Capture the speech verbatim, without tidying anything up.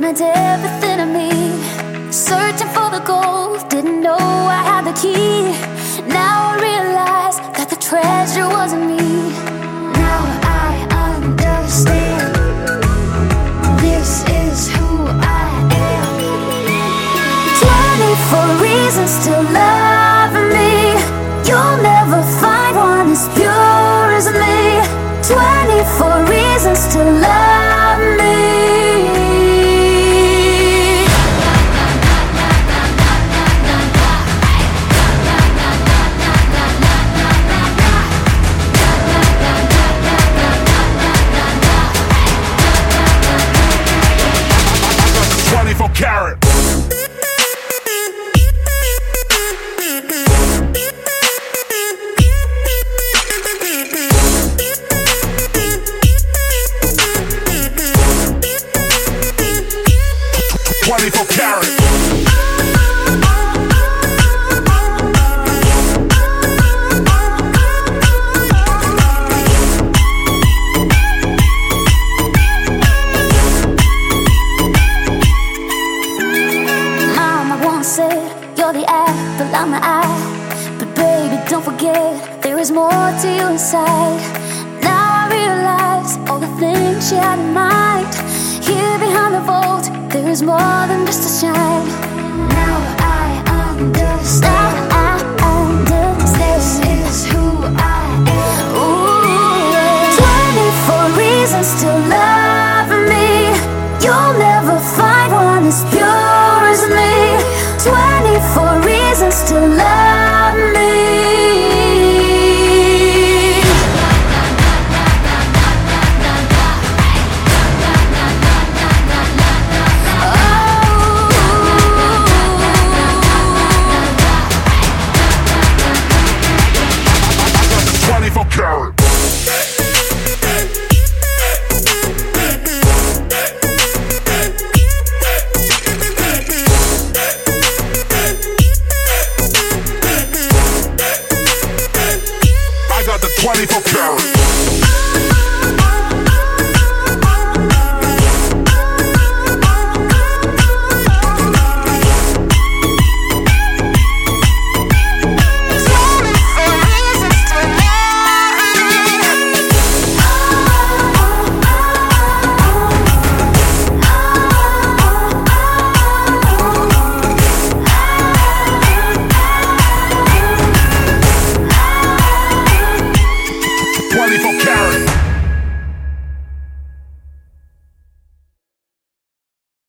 meant everything to me. Searching for the gold, didn't know I had the key. Now I realize that the treasure wasn't me. Now I understand. This is who I am. Twenty-four reasons to love me. You'll never find one as pure as me. Twenty-four reasons to love me. twenty-four karat. twenty-four karat. You're the apple, I'm the eye. But baby, don't forget, there is more to you inside. Now I realize all the things she had in mind. Here behind the vault, there is more than just a shine.